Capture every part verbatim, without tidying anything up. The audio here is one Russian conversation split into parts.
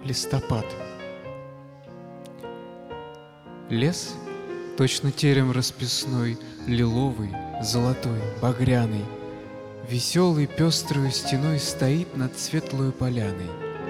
Листопад. Лес, точно терем расписной, лиловый, золотой, багряный, веселый пестрою стеной стоит над светлою поляной.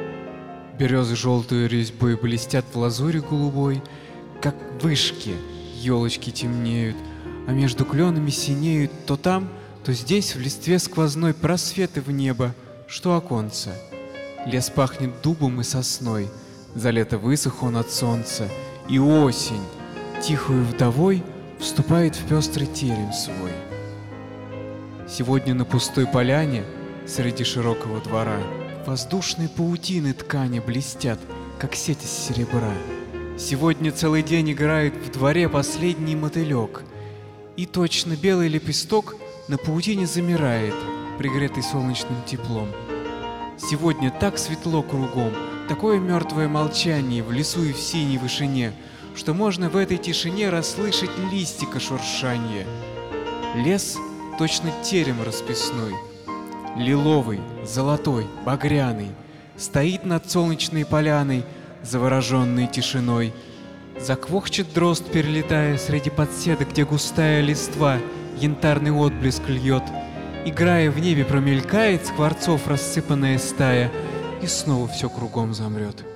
Березы желтую резьбой блестят в лазуре голубой, как вышки елочки темнеют, а между кленами синеют то там, то здесь в листве сквозной просветы в небо, что оконца. Лес пахнет дубом и сосной, за лето высох он от солнца, и осень, тихою вдовой, вступает в пестрый терем свой. Сегодня на пустой поляне, среди широкого двора, воздушные паутины ткани блестят, как сеть из серебра. Сегодня целый день играет в дворе последний мотылек, и точно белый лепесток на паутине замирает, пригретый солнечным теплом. Сегодня так светло кругом, такое мертвое молчание в лесу и в синей вышине, что можно в этой тишине расслышать листика шуршанье. Лес точно терем расписной, лиловый, золотой, багряный, стоит над солнечной поляной, завороженной тишиной. Заквохчет дрозд, перелетая среди подседок, где густая листва янтарный отблеск льет. Играя в небе промелькает скворцов рассыпанная стая, и снова все кругом замрет.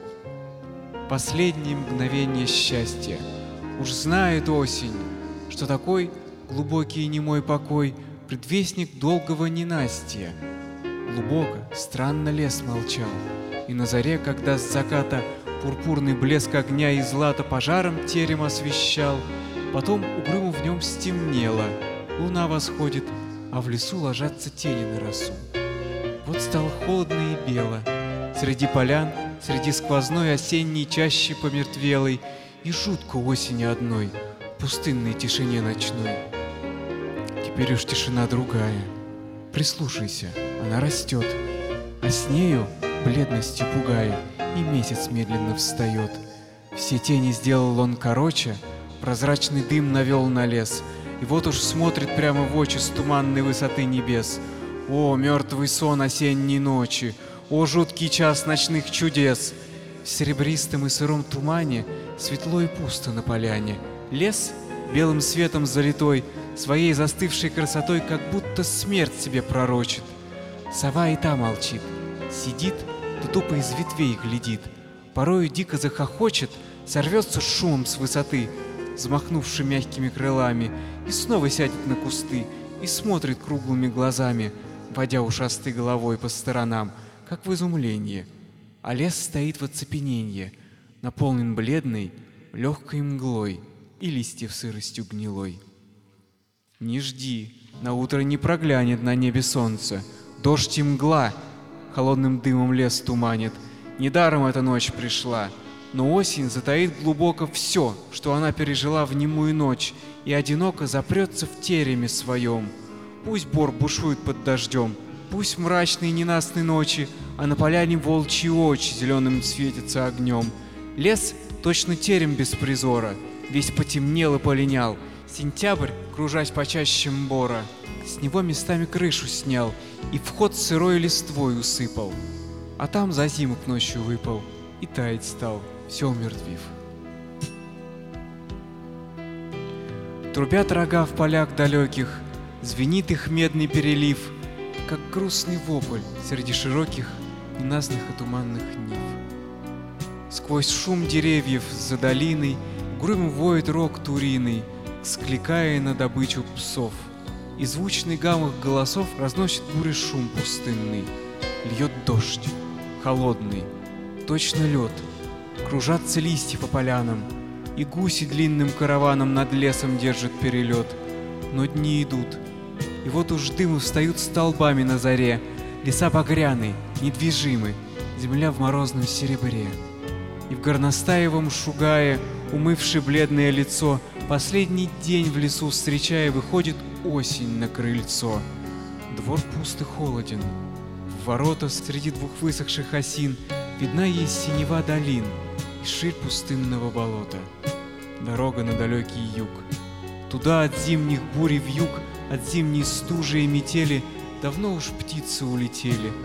Последнее мгновение счастья. Уж знает осень, что такой глубокий и немой покой — предвестник долгого ненастья. Глубоко, странно лес молчал, и на заре, когда с заката пурпурный блеск огня и злата пожаром терем освещал, потом угрюмо в нем стемнело, луна восходит, а в лесу ложатся тени на росу. Вот стало холодно и бело, среди полян, среди сквозной осенней чащи помертвелой, и жутко осени одной, в пустынной тишине ночной. Теперь уж тишина другая. Прислушайся, она растет, а с нею, бледностью пугая, и месяц медленно встает. Все тени сделал он короче, прозрачный дым навел на лес, и вот уж смотрит прямо в очи с туманной высоты небес. О, мертвый сон осенней ночи! О, жуткий час ночных чудес! В серебристом и сыром тумане светло и пусто на поляне. Лес, белым светом залитой, своей застывшей красотой как будто смерть себе пророчит. Сова и та молчит, сидит, да тупо из ветвей глядит. Порою дико захохочет, сорвется шумом с высоты, взмахнувши мягкими крылами, и снова сядет на кусты и смотрит круглыми глазами, водя ушастой головой по сторонам, как в изумлении. А лес стоит в оцепененье, наполнен бледной, легкой мглой и листьев сыростью гнилой. Не жди, на утро не проглянет на небе солнце, дождь и мгла холодным дымом лес туманит. Недаром эта ночь пришла, но осень затаит глубоко все, что она пережила в немую ночь, и одиноко запрется в тереме своем. Пусть бор бушует под дождем, пусть в мрачные ненастные ночи, а на поляне волчьи очи зеленым светятся огнем. Лес точно терем без призора, весь потемнел и полинял. Сентябрь, кружась по чащам бора, с него местами крышу снял и вход сырой листвой усыпал. А там зазимок ночью выпал и таять стал, все умертвив. Трубят рога в полях далеких, звенит их медный перелив, как грустный вопль среди широких, ненастных и туманных нив. Сквозь шум деревьев за долиной угрюмо воет рог туриный, скликая на добычу псов, и звучный гам их голосов разносит бурый шум пустынный. Льет дождь, холодный, точно лед, кружатся листья по полянам, и гуси длинным караваном над лесом держат перелет. Но дни идут, и вот уж дымы встают столбами на заре, леса багряны, недвижимы, земля в морозном серебре. И в горностаевом шугае, умывши бледное лицо, последний день в лесу встречая, выходит осень на крыльцо. Двор пуст и холоден, в ворота среди двух высохших осин видна есть синева долин и ширь пустынного болота. Дорога на далекий юг. Туда от зимних бурь вьюг, от зимней стужи и метели давно уж птицы улетели.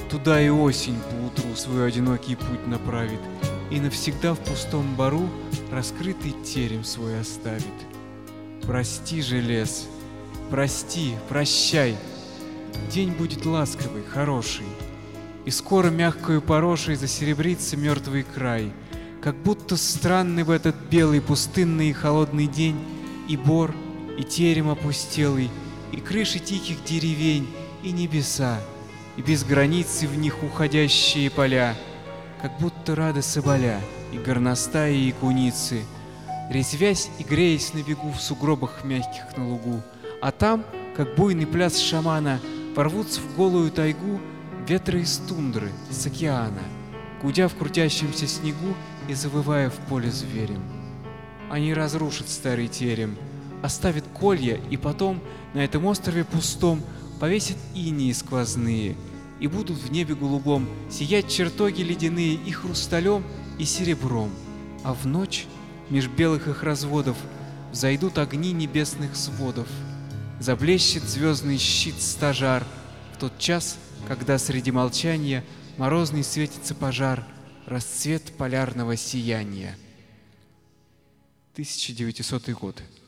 Туда и осень поутру свой одинокий путь направит, и навсегда в пустом бару раскрытый терем свой оставит. Прости же, лес, прости, прощай, день будет ласковый, хороший, и скоро мягкою порошей засеребрится мертвый край, как будто странный в этот белый пустынный и холодный день и бор, и терем опустелый, и крыши тихих деревень, и небеса, и без границы в них уходящие поля, как будто рады соболя, и горностаи, и куницы, резвясь и греясь на бегу в сугробах мягких на лугу, а там, как буйный пляс шамана, порвутся в голую тайгу ветры из тундры, с океана, гудя в крутящемся снегу и завывая в поле зверем. Они разрушат старый терем, оставят колья, и потом на этом острове пустом повесят инии сквозные, и будут в небе голубом сиять чертоги ледяные и хрусталем, и серебром, а в ночь меж белых их разводов взойдут огни небесных сводов, заблещет звездный щит стажар в тот час, когда среди молчания морозный светится пожар, расцвет полярного сияния. тысяча девятисотый год.